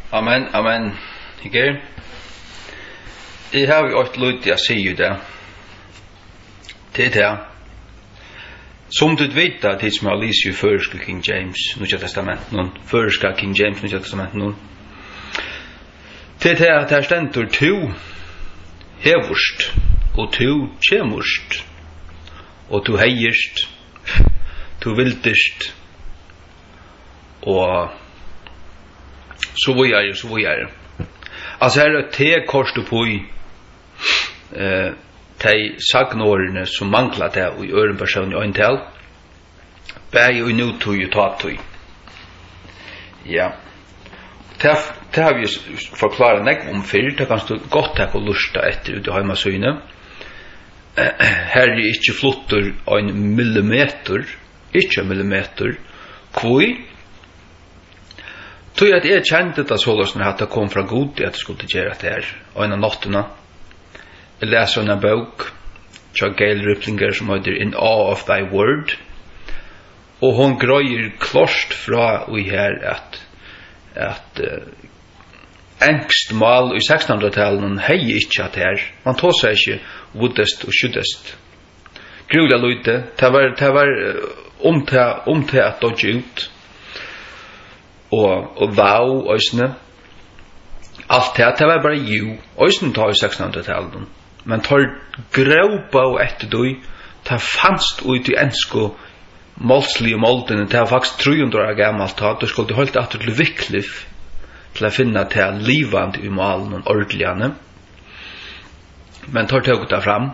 Amen, amen. Ikke? Jeg har jo et lydig å si det. Det det. Som du vet at det som har lyst i førske King James, Nya Testament, noen førske King James, Nya Testament, noen. Det at her stendur to hevurst, og to kjemurst, og to heierst, to viltest, og så vidare. Altså her er te korst på i de sagnårene som mangler det i øren person i øyntel, bæg og nutøy og tatøy. Ja. Det har vi forklaret nek om før, det kan stå godt takk og lusta etter ut i heimasøyne. Her er ikke flotter en millimeter, kvoi. Tog at jeg kjente det sånn at det kom fra god at det skulle gjøre det her, og en av nottene. Jeg leser en bok, fra Gail Riplinger, som heter In Awe of Thy Word, og hun grøyer klart fra og her at engst mal i 1600-tallet hei ikke at her. Man tog seg ikke woodest og skyddest. Grulig løyde, det var til at dodge ut, og vau, òsne. Alt det var bare jo. Òsne tar i 1600-tallet. Men tar graupa og etter døy, det fanst ut i ensko målslige måldene, det var faktisk 300 år gammalt, det skulle holdt at til Wycliffe, til å finne til livande i malen og ordelighane. Men tar tog det fram.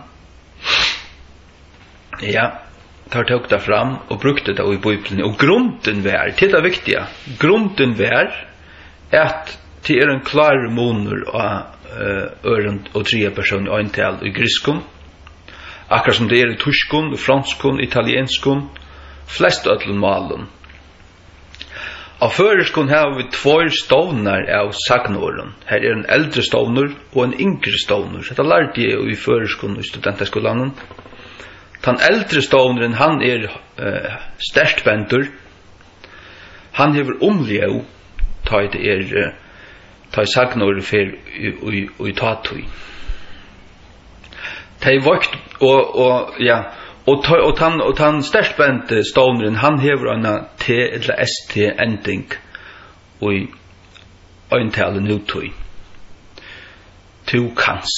Ja, tar tog det fram og brukte det i Bibelen. Og grunden var, til det viktige, grunden var at det en klar moner av øren og tre personer og ental i griskon, akkurat som det i tyskon, franskon, italienskon, flest ødelen malen. Av føreskon har vi 2 stovnar av sagnåren. Her en eldre stovner og en yngre stovner. Dette lærte jeg i føreskon i studentaskolan. Den eldre stovneren, han sterkt ventur. Han hever omljø, ta i sagnåren for i tatui. Ta i vakt, og tan sterkt bente stovneren, han hever en T eller ST ending og i øyntale nutøy. Tu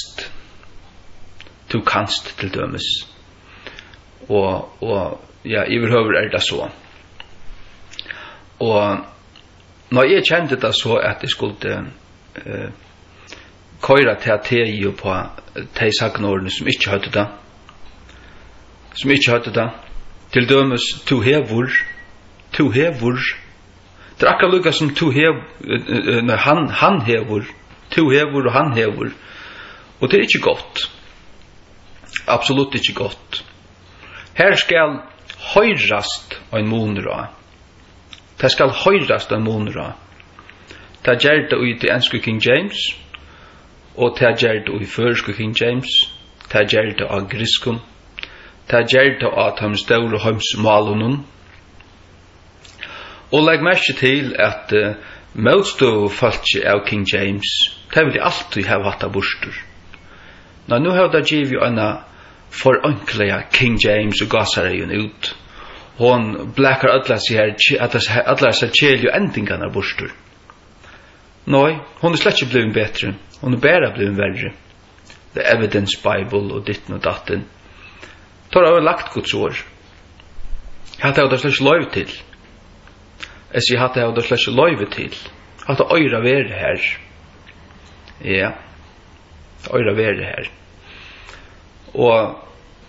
kanst til dømes. Og ja, i overhøver det så. Og når jeg kjente det så at jeg skulle køyre til at jeg jo på de sagnårene som ikke hørte det, til dømes to hevur. Det akkurat lukka som to hevur, han hevur, to hevur og han hevur. Og det ikke godt. Absolutt ikke godt. Her skal høyrast en monra. Det skal høyrast en monra. Det gjør det i det enske King James, og det gjør det i førske King James, det gjør det av griskon, det gjør det at han stål heims malunum. Og legg merke til at motståfalket av King James, det vil alltid ha hatt av bostur. Nå har det givet en forankliga King James og gassareien ut. Hon blackar atlas her, atlas er kjelju endingarna bostur. Nei, hon slett ikke blivit bedre. Hon bare blivit verre. The Evidence Bible og ditten og datten. Tar av lagt Guds år. Hatt jeg det slett ikke løyve til. Jeg sier hatt jeg det slett ikke løyve til. Hatt jeg øyre være her. Ja. Øyre være her. Og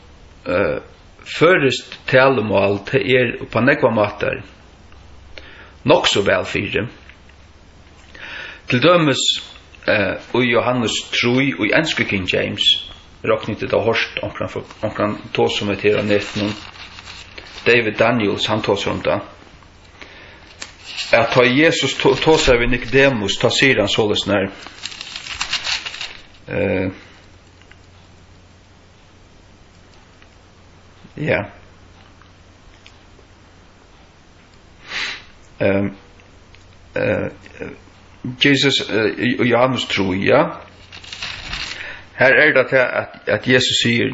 først talemål til på nekva mater nok så vel fire. Til dømes og Johannes 3 og i enske King James råknet det av hørst omkring tås som er til å netten David Daniels han tås om det at da Jesus tås av Nicodemus ta sier han såles nær ja Jesus Johannes tror, ja. Här är det att Jesus säger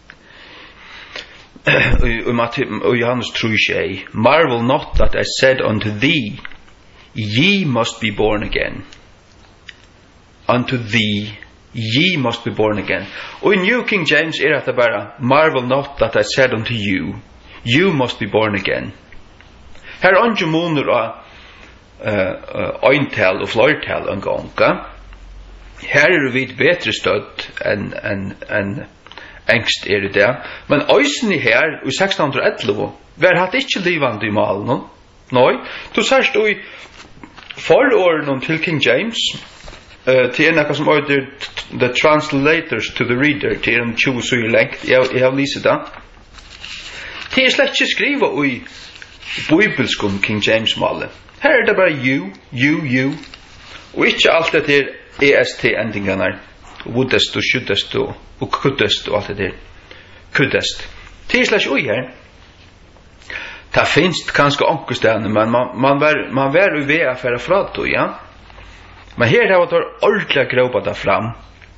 och Johannes tror sig, marvel not that I said unto thee, ye must be born again. Unto thee, ye must be born again. Och i New King James är det bara, marvel not that I said unto you, you must be born again. Här är inte månader av eintal och flertal en gång. Här är vi bättre stöd än ängst är det där. Men ösen i här, i 1611, var hatt inte livande i malen. Nej, du särst du i förordningen till King James, till en som heter The Translators to the Reader, till en 20 syr längt. Jag har lyst det. Det är slett inte skriva i bibelskum King James malen. Här är det bara you. Och inte allt det är EST-ändringarna. Woodest och shoodest och kuddest och allt det där. Kuddest. Det är slags oj här. Det finns kanske ankerständer, men man var ju vid affära fra då, ja. Men här har det ordentliga gråpat fram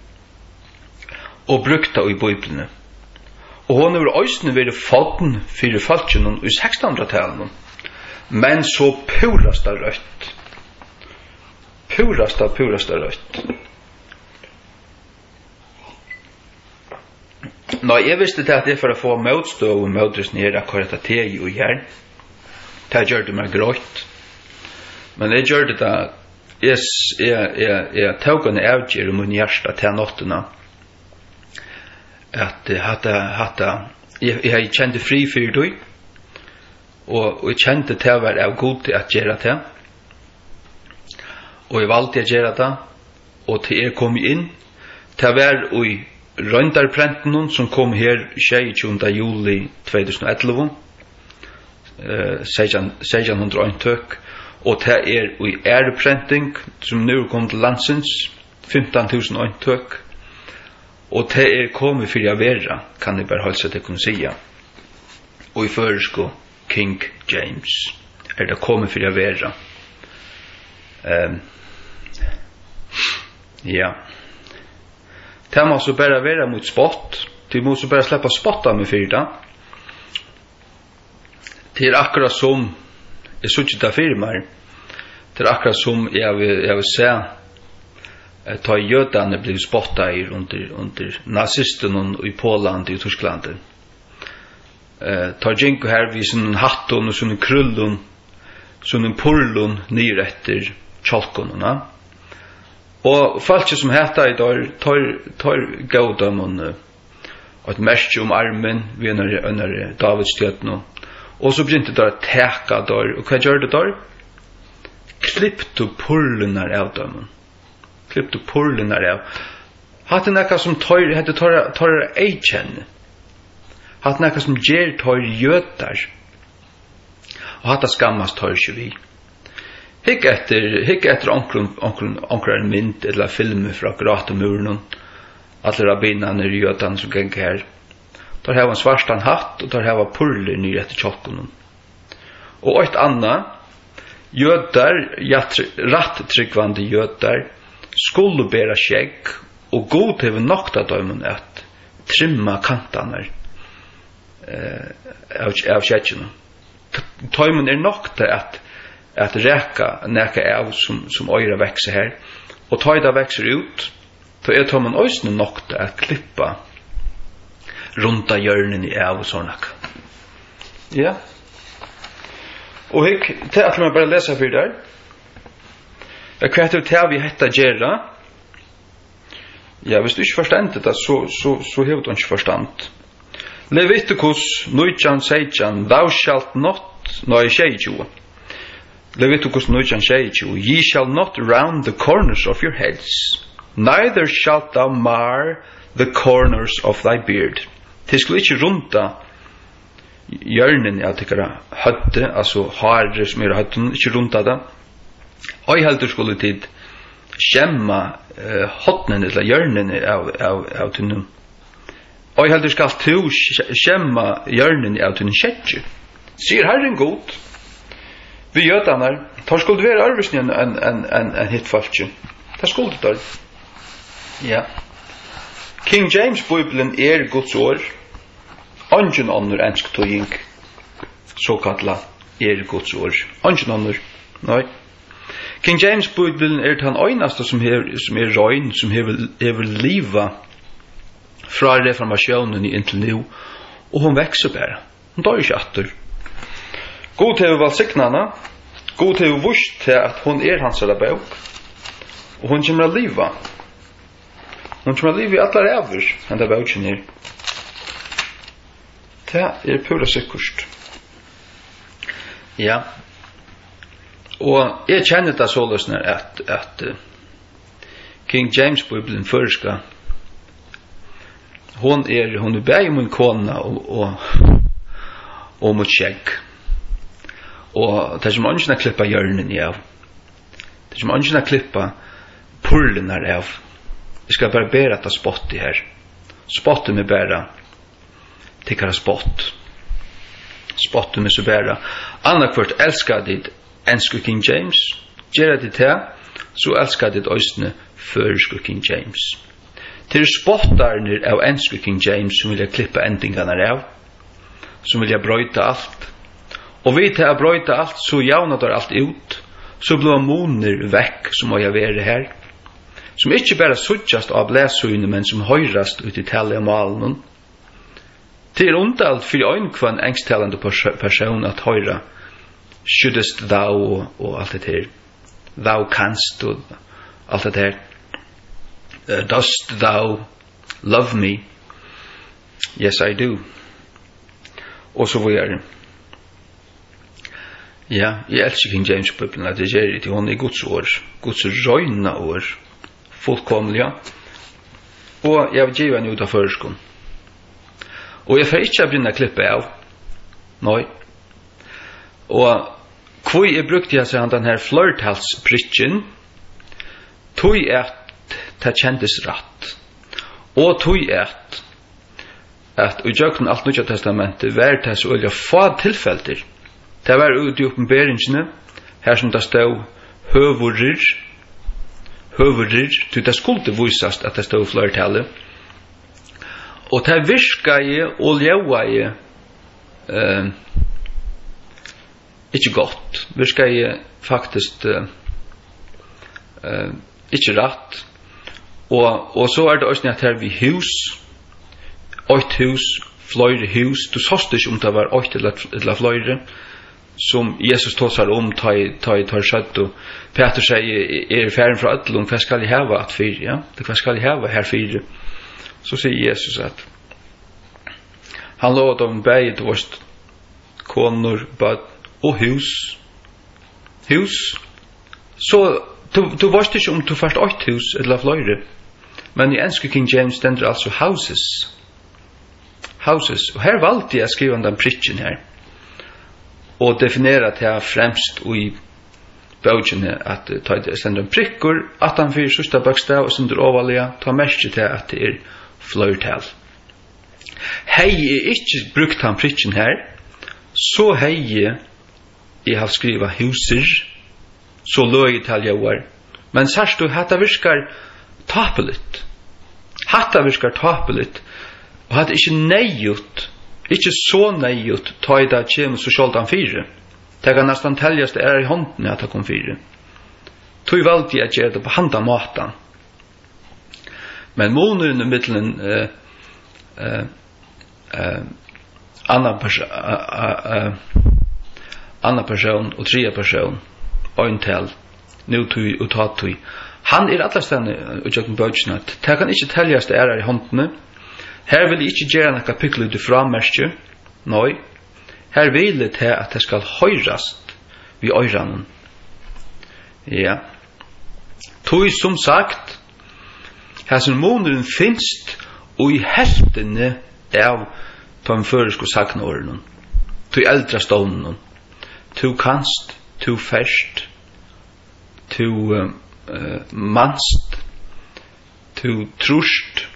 och brukta i Bibeln. Och hon har ösnen varit fatten för falschen i 1600-talet. Men så purasta rött. Purasta rött. Nej, jag visste att det är för att få motstå och motstå nere akkurat att det är ju här. Det gör det mig grått. Men det gör det att jag tog en avgör om min hjärsta till notterna. Att jag kände fri för dig. Och jag kände till att vara god att göra det. Och jag valde att göra det. Och till kom in. Till att vara i röndarprenten som kom här 22 juli 2011. 1601 tök. Och det är i äreprenting som nu kom till landsens 15.001 tök. Och det är kommit för att vara, kan det bara hålla sig till att kunna säga. Och i försko King James är det kommit för att vara. Ja. Det måste bara vara mot spott. Det måste bara släppa spotta med fyrda. Det är akkurat som jag såg det firmar. Det är akkurat som jag vill säga ta jödarna blev spotta i under nazisten i Polen och i Tyskland. Ta jinko här vid sin hatton och sin krullon, sin purlon nyrätter chalkonorna. Och folk som heter idag tar gådom och ett märke armen vid en Davidsstjärna. Och så började det att täcka där. Och vad gör det där? Klippte purlunar av dem. Klippte purlunar av. Hade näka som tar ej känne. Hade näka som ger tar jötar. Och hade skammas tar sig vi. Hick efter onkrar mynd eller filmer fra Gratamuren. Alla rabbinarna i jötan som gäng här. Där har en svartan hatt och där har purler ny efter tjockonen. Och ett annat jötar, rattryggvande jötar skulle bära skägg och god över nokta dömen att trimma kantarna av skäggen. Dömen är nokta att räka näka av som öra växer här. Och tajda växer ut, då är dömen ösnen nokta att klippa runta hjörnen i av och sådana. Ja. Och det att man bara läsa för där. Jag kan inte vi hetta gera. Ja, hvis du inte förstår det så har du inte förstånd. Leviticus 19:16 thou shalt not Leviticus 19:16 ye shall not round the corners of your heads, neither shalt thou mar the corners of thy beard. Det skulle inte runta hjörnen av tyckara hötte, alltså har som är hötten, inte runta det. Och helt skulle tid skämma hottnen eller hjörnen av tunnum. Och helt ska skämma hjörnen av tunnum skätje. Ser Herren god. vi jötanar, tar skulle være arbeidsnyen en hit falskje. Det skulle det. Ja. King James Bibelen Guds år. Ingen annar ensk tøying. Så kalla Guds år. Ingen annar. Nei. King James Bibelen den einaste som røyn, som hever liva fra reformasjonen inntil nu, og hon vekser bare. Hon tar ikke atter. God til å valgsignene, god til å vurst til at hon hans bok, og hon kommer å liva. Hon kommer å liva i alle ræver, enn det boken her. Det pura sikkert. Ja. Og jeg kjenner det så løsner at King James Bibelen førska hon bæg min kona og mot skjegg. Og det som ønsker å klippa hjørnen av. Det som ønsker å klippa purlen av. Jeg skal bare bære at spott i her. Spottet med bære tikkara spott. Spottet med så bære. Annakvart elskar ditt enske King James. Gjør det til, så elskar ditt østene førske King James. Til spottarne av enske King James som vil jeg klippa endingarna av. Som vil jeg brøyta alt. Og vi til å brøyta alt, så javnar der alt ut. Så blir moner vekk som må jeg være her. Som ikke bare suttjast av blæsøyne, men som høyrast ut i tallet av malen. Det undalt for øynkvann engsttalende person at høyra skjuddest thou og alt det her. Thou canst og alt det her. Dost thou love me? Yes, I do. Og så videre. Ja, jeg elsker King James Bibelen, at det gjør det til hun Guds år, Guds røyna år, fullkomlig, ja. Og jeg vil give henne ut av føreskånd. Og jeg får ikke begynne å klippe av. Nei. Og hvor jeg brukte jeg seg den her flørtalspritchen, tog at det kjentes rett. Og tog at i jøkken alt Nye Testamentet var det så olja få tilfeller. Det var ut i oppenberingsene, her som det stod høvurer, til det skulle visast at det stod flertallet. Og det virka og leva ikke godt. Virka faktisk ikke rett. Og så det også at her vi hus, 8 hus, flere hus, du såst ikke om det var 8 eller flere, som Jesus tåsar ta i skjøtt, og Peter sier, ferden fra ødlom, hva skal jeg hava at fyre, ja? Hva skal jeg hava her fyre? Så sier Jesus at han lovet om beid vårt konor, bad og hus. Så du varst ikke om du først 8 hus eller flere, men i enske King James stender altså houses. Og her valgte jeg skrive den pritchen her, og definera til fremst i bøkene at ta det stender prikker, at han fyrir sørsta bøkstav og stender overlige, ta merke til at det flertall. Hei ikke brukt han pritchen her, så hei jeg har skriva huser, så løy til jævar. Men sørst du, hatta virkar tapeligt. Og hatt ikke nejut, ikke så nejut, ta i det kjem så skjoldan fire. Det kan nesten teljas det i hånden at det kom fire. Tog valgte jeg gjøre det på handa matan. Men måneden i middelen annan person og tredje person, øyntel, nu tog og ta tog. Han allastande utjøkken bøkene. Det kan ikke teljas det i håndene. Her vil jeg ikke gjøre noe kapittel ut fra merke. Nei. Her vil jeg til at det skal høyrast ved øyranen. Ja. Tog som sagt, her som måneden finst og i heltene av de føreske saknårene. Tog eldre stående. Tog kanst, tog ferst, tog manst, tog trusht,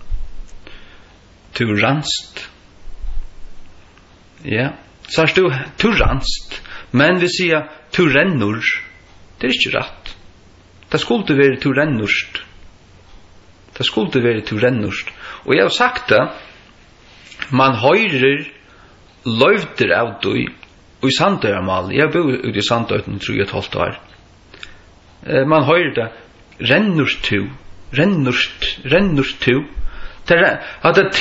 tog ranst. Ja, så du ranst, men vi sier tu rennur, det ikke rett. Det skulle være tu rennurst. Det skulle være tu rennurst. Og jeg har sagt det, man høyrer løyvder av det i Sandøyarmal. Jeg bor ute i Sandøyten, tror jeg, 12 år. Man høyrer det, rennurst tu, rennurst tu. At det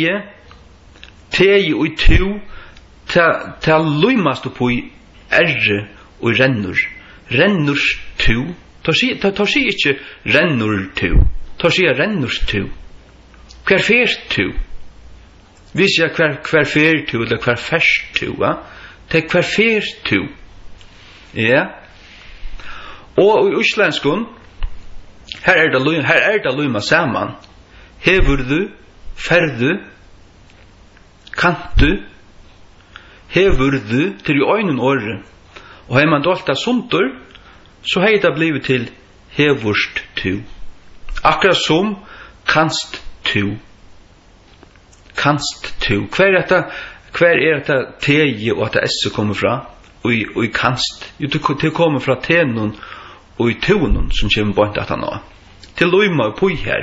tegi og tu, til løymast opp i erre og rennurst tu. Tar sig ikke rennur tu. Tar sig rennurst tu. Hver fer tu. Hvis jeg hver fer tu, eller hver fersk tu, det hver fer tu. Ja. Og i Íslendskun, her det løyma saman. Hevurðu, ferðu, kantu, hevurðu til i øynun åre. Og hei man dolta sundur, så hei det blivit til hevurst tu. Akkurat som kanst tu. Kanst tu. Hver dette tegi og at det s kommer fra? Og i kanst. Jo, det kommer fra tenun og i tunun som kommer bort at han har. Til løyma og pui her.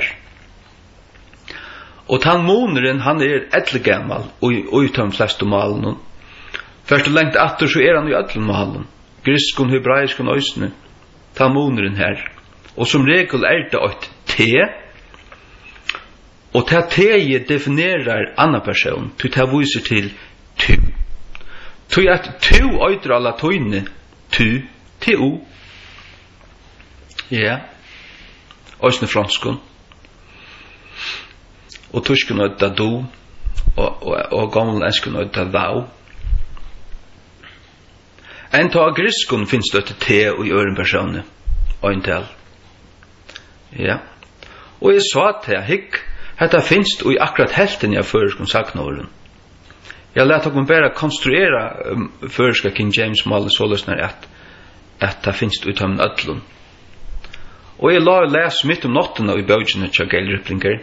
Og talmoneren, han eldgammal og i de fleste malen. Først og lengt atter så han i alle malen. Griskun, hebraiskun, øysene. Talmoneren her. Og som regel det et te. Og det teie definerer annan person. Det viser til tu. Tu at tu øyder alla tøyne. Tu. Ja. Øysene franskun. Og tyskun øyda du. Og gamle enskun øyda thou. En tag griskun finnes det te og i øren personer. Øyntel. Ja. Og jeg sa til hikk, hetta finst og i akkurat helten av føreskon saknåren. Jeg lät okkur bare konstruera føreska King James Malle såløsner at det finst ut av ødlun. Og jeg la les mitt nottena i bøgjene til Gail Riplinger.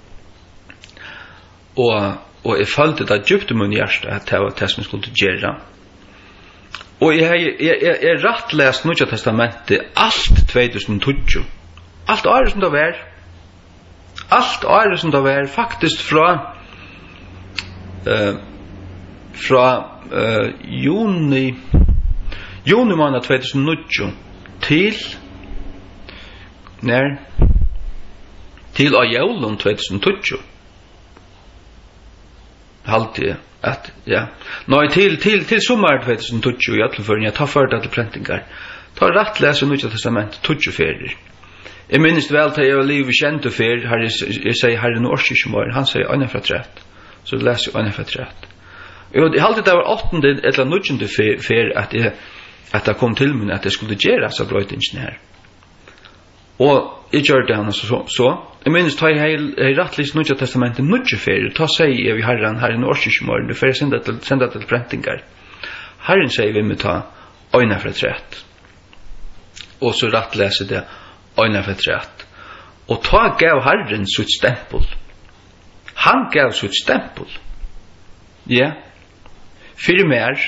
Og jeg følte det djupt mun hjärsta at det var det som skulle gjøre. Og jeg rett lest Nya testamentet alt 2020. Alt året som det var. Alt året som det var. Faktisk fra juni måned 2009 til av jævlen 2020. Halvtid at ja. Nei til sommar 2020 i Atleføren jeg tar for det til prentingar. Ta rett lese Nya testament 20 ferier. Jeg minnes vel til jeg var livet kjent og fer, jeg sier herren årskisjemår, han sier øyne fra trett. Så jeg leser øyne fra trett. Jeg halte det var 8. eller 9. fer at det kom til meg at jeg skulle gjøre seg brøytingen her. Og jeg gjør det han så. Jeg minnes ta jeg rett lest Nya testamentet 9 fer, ta sier jeg vi herren årskisjemår, du får sende til prentingar. Herren sier vi med ta øyne fra trett. Og så rett leser det øyne for trett. Og ta gav Herren sitt stempel. Han gav sitt stempel. Ja. Fyre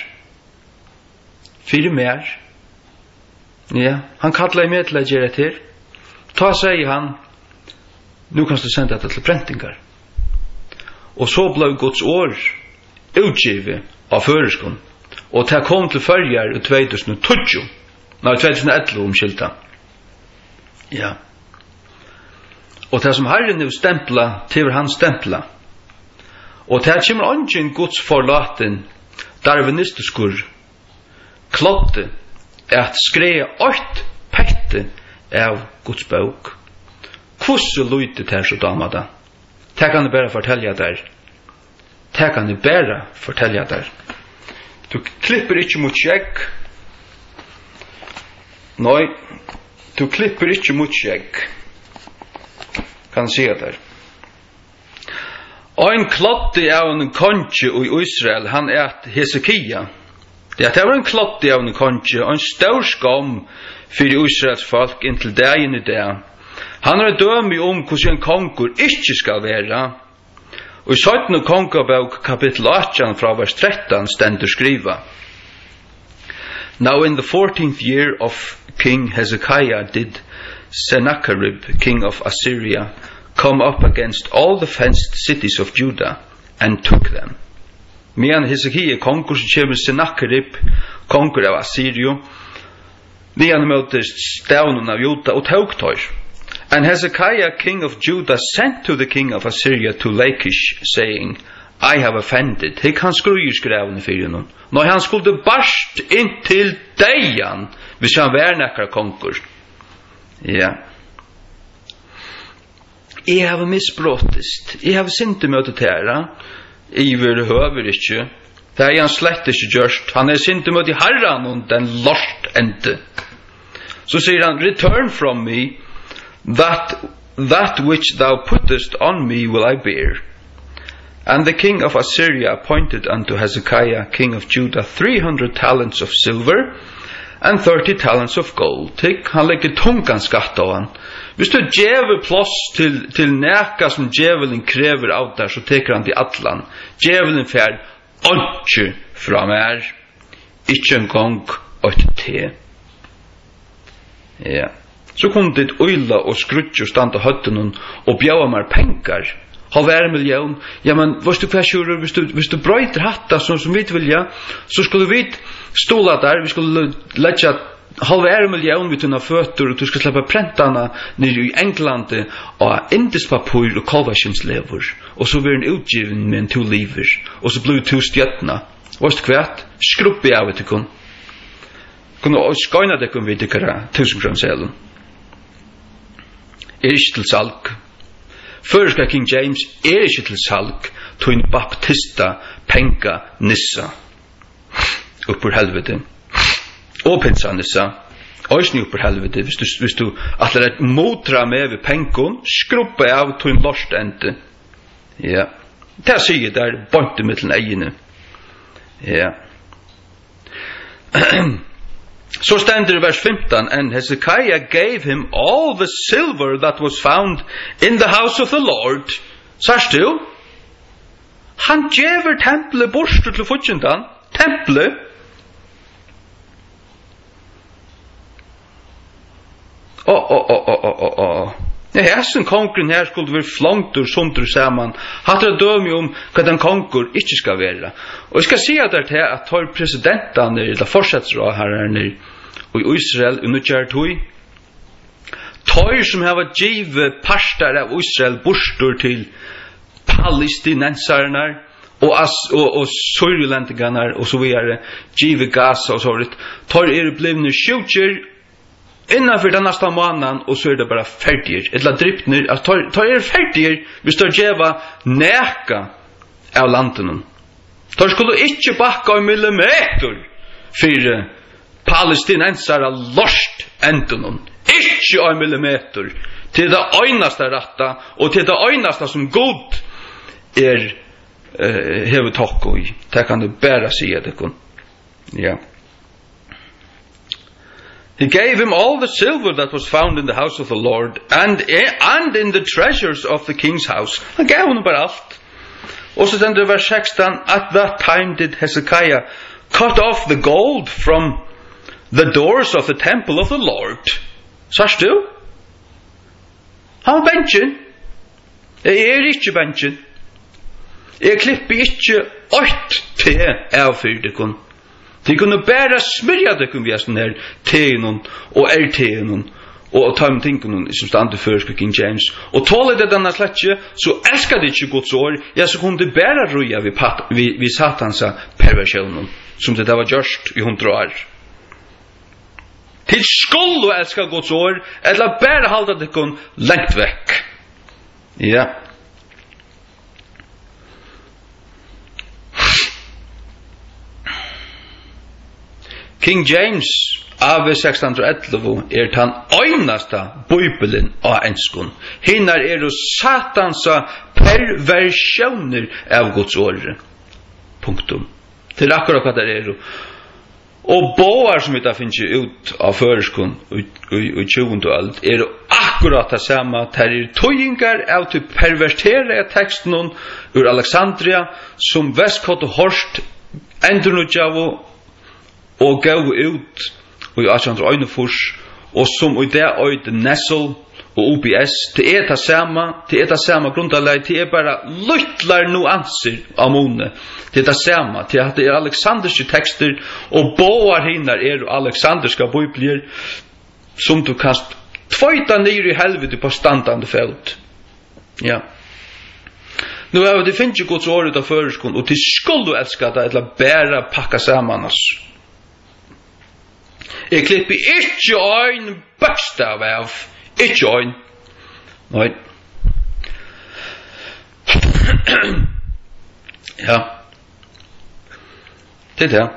mer. Ja. Han kallar meg til å gjøre til. Ta sier han, nu kan du sende det til prentingar. Og så ble Guds år utgivet av føreskon. Og det kom til følger i 2012. Nei, 2011 omkylta. Ja. Og det som Herren er stempla, til han stempla. Og det kommer ungen Guds forlaten, darwinistiskur, klotte, at skreia 8 pekte av Guds bok. Hvordan lydet det så dama da? Det kan jeg bare fortelle der. Du klipper ikke mot skjegg. Nei, du klipper ikke mot skjegg. Kan si der. Ein klotte av en konge i Israel, han Hesekia. Det var en klotte av en konge, en stor skam for Israels folk inntil dagen i dag. Han har dømt hvordan en konger ikke skal være. Og i 17. kongebok kapittel 18 fra vers 13 stender skriva. Now in the 14th year of King Hezekiah did Sennacherib, king of Assyria, come up against all the fenced cities of Judah and took them. Medan Hezekiah konkur så kommer Sennacherib, konkur av Assyrio, medan möter stavnen av Juda och tog tar. And Hezekiah, king of Judah, sent to the king of Assyria to Lachish, saying, I have offended. Hik han skrujer skrävne för honom. Når han skulle barst in till dejan, hvis han värnäckar konkur. Ja. Jeg har missbrottist. Jeg har sint møtet her. Iver høver ikke. Det er han slett ikke gjørst. Han sint møtet herran og den lort ente. Så sier han, return from me, that which thou puttest on me will I bear. And the king of Assyria appointed unto Hezekiah, king of Judah, 300 talents of silver and 30 talents of gold. Tikk, han legger tungan skatt av han. Hvis du djever plåss til næka som djevelen krever av der, så teker han til atlan. Djevelen fær ikke fra mer, ikke en gang et te. Ja. Så kom det øyla og skrutje og standa høtten og bjava mer pengar. Halvær million. Ja, men hvis du brøyter hatta som vi vilja, så skulle vi stola der, vi skulle letja halvær million vi tunna fötter og du skal släppa prentana nere i England og indispapur og kalvasjenslever. Og så blir den utgiven med en 2 liver. Og så blir 2 stjøttena. Vårt kvært, skruppi av etter kun. Kunne skøyna det kun vidt ikkara 1000 kroner selen. Ikke til salg. Føreska King James ikke til salg til en baptista penga nissa. Uppur helvete. Og pinsa nissa. Øysni uppur helvete. Hvis du atler et motra med ved pengon, skruppa av til en lost ente. Ja. Det sier der bonte mittel egene. Ja. So stands in verse 15, and Hezekiah gave him all the silver that was found in the house of the Lord. Sørst du? Han djever tempelet borste til futjentan. Tempelet. Ja, hessen konkurren her skulle være flangtur sundur saman. Hattra dømi hva den konkur ikke skal være. Og jeg skal si at det er at tar presidentene eller fortsettsrådherrerne i Israel unnutjar tøy. Tar som har givet pastor av Israel bostur til palestinensarna og sørjulendingarna og så videre givet Gaza og så videre. Tar blivne sjutjer innanför den nästa månaden och så är det bara färdigt. Eller driftner, att ta färdigt hvis du geva näka av landen. Ta skulle inte backa en millimeter för palestinensare lost enten. Inte en millimeter till det einaste rätta och till det einaste som god hevet takk i. Det kan du bara säga det kun. Ja. He gave him all the silver that was found in the house of the Lord and in the treasures of the king's house. Han gav honom bara allt. Och så ständer vers 16, at that time did Hezekiah cut off the gold from the doors of the temple of the Lord. Sørst du? Han var benchen. Jeg ikke benchen. Jeg klipper ikke 8 te av fyrdekon. De kunne bare smyrja det kunne vi sånn her teen og teen og ta med tingene som stand til først King James. Og tåler det denne sletje, så elsker det ikke Guds år, ja, så kunne det bare ruja vi satansa perversjonen, som det var gjørst i 100 år. Til skulle elsker Guds år, eller bare halda det kunne lengt vekk. Ja. King James av 1611 tan øynasta bibelen av enskun. Hinnar satansa perversjoner av Guds ord. Punktum. Til akkurat hva det Og boar som vi da finnes ut av føreskun i 20. alt akkurat det samme. Det tøyingar av til pervertere teksten ur Alexandria som Vestkott og Horst endrunutjavo og gå ut og i 1841 og som i det øyde Nessel og OBS til det samme grundaleg til bara lyttlar nuanser av mone til det samme til at det alexanderske tekster og båar hinnar alexanderska bibler som du kan tvøyta ned i helvete på standande felt. Ja. Nu har det finnes Guds ord av føreskon og til skulle elska det eller bæra pakka saman oss. Jeg klipper ikke ein bokstav av ikke ein. Nei. Ja. Det er.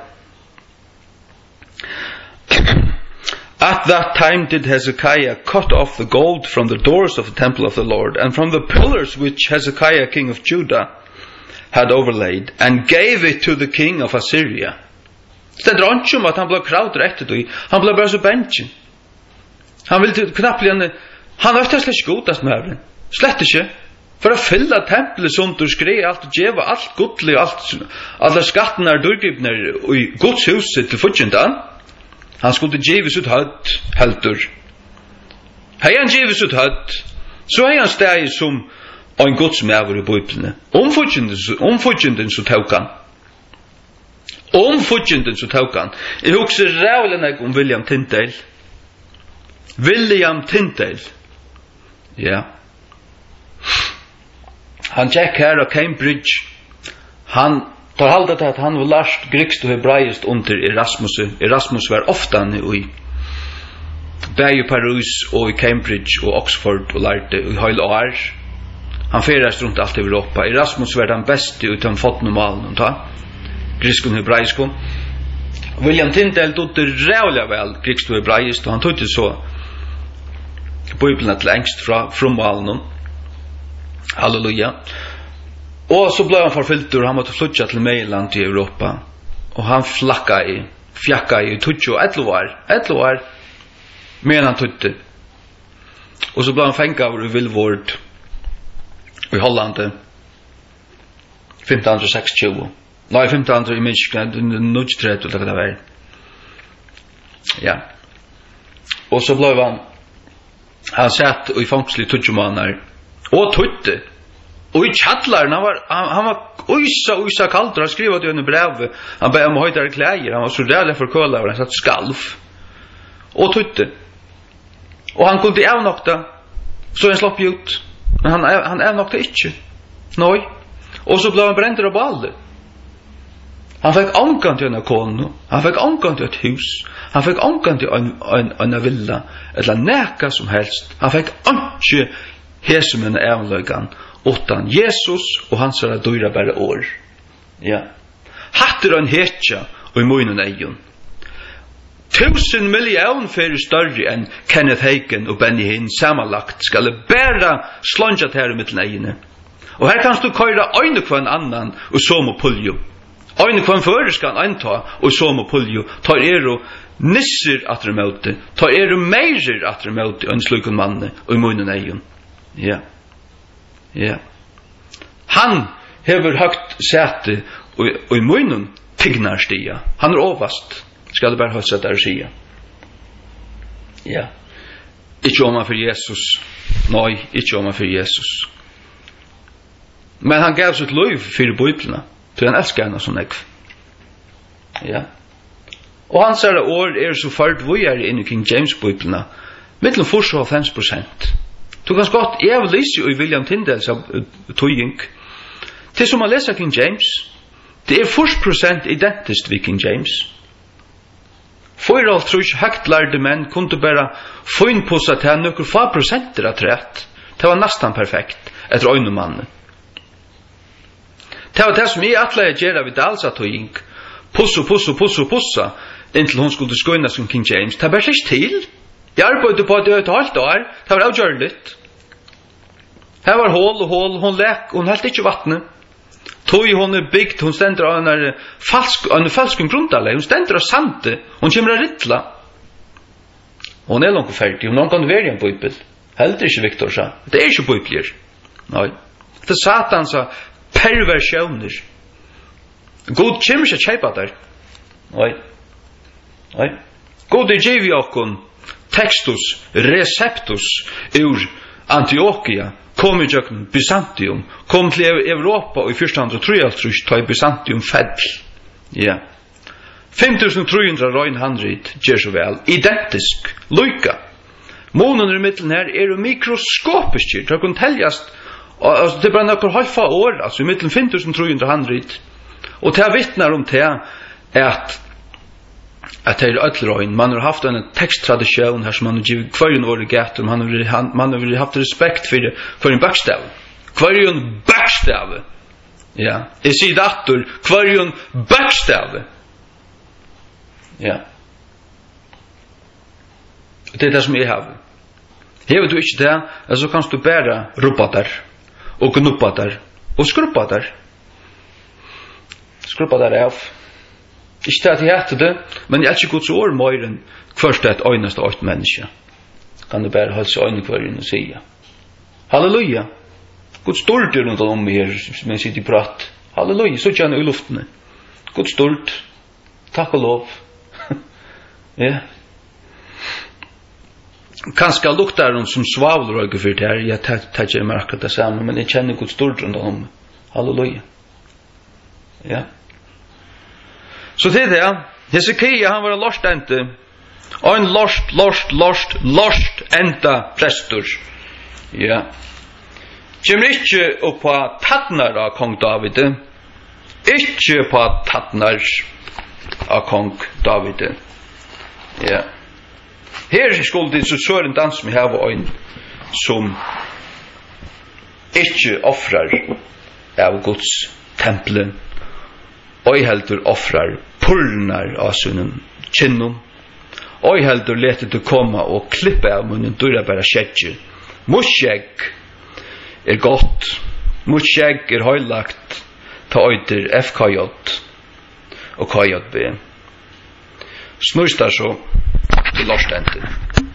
At that time did Hezekiah cut off the gold from the doors of the temple of the Lord and from the pillars which Hezekiah king of Judah had overlaid and gave it to the king of Assyria. Det ikke om at han ble krauter etter det. Han ble bare så benchen. Han ville knappt han var slett ikke godast med det. Slett ikke. For å fylle tempelet som du skrev alt og djeva alt godlig, alle skattene er dørgripner i Guds huset til fortjenten. Han skulle gives ut høtt, heldur. Hei han gives ut høtt, så hei han steg som en Guds medver i Bibelen. Omfudgjenden så tok han. Omfudgjenden så tok han. Jeg husker rævlen om William Tyndale. William Tyndale. Ja. Han tjekk her av Cambridge. Han tar halda til at han var lært grekst og hebraist under Erasmus. Erasmus var ofta i Berg i Paris og i Cambridge og Oxford og lærte i høyl år. Han ferast rundt alt i Europa. Erasmus var den beste utan fått normalen ta. Grekst og hebraist. William Tyndale tog det rævlig vel grekst og hebraist og han tog det så Bibelen til engst fra frumvalen. Halleluja. Og så ble han forfyllt og han måtte flytja til Meiland i Europa. Og han fjakka i 11 år. Men han tøtte. Og så ble han fengt av i Vilvord i Holland 1526. Nei, 1500 i Michigan, Nudgetret og det var. Ja. Og så ble han satt i fangsel i 20 måneder. Og tøtte. Og i tjattlaren, han var uysa kallt, han skrev det under brevet, han beg om høydare klæger, han var så rævlig for køla, han satt skalv, og tøtte. Og han kunne avnokta, så han slapp ut, men han avnokta ikke, nei. Og så ble han brendt av ballet. Han fikk ankan til en kone, han fikk ankan til et hus, han fikk ankan til en villa, eller neka som helst, han fikk anki hesumene avløygan, utan Jesus og hans er dyra bare år. Ja. Hatter han hetja og i munnen eion. 1000 million fyrir større enn Kenneth Hagen og Benny Hinn samanlagt skal bæra slonja til her i mittlen eiene. Og her kan du køyra øyne kvann annan og som og puljo. Øyne kvann føreskan anta og som og puljo. Tar nisser atre møte. Tar meirer atre møte enn slukun manne og i munnen eion. Ja. Ja. Han hever høgt sete og i munnen tignar stia. Han overast. Skal det bare høyt sette der stia. Ja. Ikke om han for Jesus. Nei, ikke om han for Jesus. Men han gav sitt liv for Bibelen. Til han elsker henne som nekv. Ja. Og hans år så fart vi inn i King James Bibelen. Mittel 45%. Du kan godt, jeg vil lese i William Tyndales tøying. Til som man leser King James, det 40% identisk ved King James. 4,5 høgt lærde menn kunne bare få inn på seg til noen få prosenter av trett. Det var nesten perfekt, etter øynemannen. Det var det som jeg atle gjør ved Dalsa tøying. Pussa, inntil hun skulle skøyne som King James. Det var ikke til. Jeg arbeidde på det et halvt år. Det var avgjørligt. Her var hål, hun lek, hun helt ikke vattnet. Tog hun bygd, hun stender av en falsk grundale, hun stender av sante, hun kommer av rittla. Hun langt ferdig, hun kan være i en bøybel. Heldig ikke Victor sa. Det ikke bøybler. Nei. Det Satans perversjoner. God kommer ikke kjeipa der. Nei. Nej. God det ger vi okon textus receptus ur Antiochia kom i jökn Byzantium kom till Europa i 433 ta i Byzantium fell. Ja. 5300 røyn handrit gjør så vel identisk lykka. Månen i middelen her er mikroskopisk. Det kan telljast altså, det er bare noen halva år altså i middelen 5300 handrit og det vittnar om det at det er ødelrøyn. Man har haft en teksttradisjon her som man har givet kvarjen året gatt man har haft respekt for kvarjen bakstav. Kvarjen bakstav. Ja. Jeg sier dator kvarjen bakstav. Ja. Det er det som jeg har. Hever du ikke det, så kan du bare ropa der, og knuppa der, og skruppa der. Skruppa der av. Ikke det at jeg heter det, men jeg er ikke Guds ord møyren først et øyneste åkt menneske. Kan du bare holde seg øyne kvarjen og sige. Halleluja. Guds stort er rundt om her, som jeg sitter i prat. Halleluja, så kjenner jeg i luftene. Guds stort. Takk og lov. Ja. Kanskje luktar hon som svavlrøyke for det her. Jeg tar ikke meg akkurat det samme, men jeg kjenner Guds stort rundt om. Halleluja. Ja. Så til det, Hesekia, han var en lost ente. Og en lost enta prestur. Ja. Kjem ikke opp på tattnar av kong David. Ikke på tattnar av kong David. Ja. Her skulle det så søren dans med her var en som ikke offrar av Guds temple og heldur offrar purnar av sunnen kinnum og heldur leter det komme og klippe av munnen dura bara skjegge. Muskjegg er godt. Muskjegg er høylagt ta øyder FKJ og KJB. Snurst der så til lorstenten.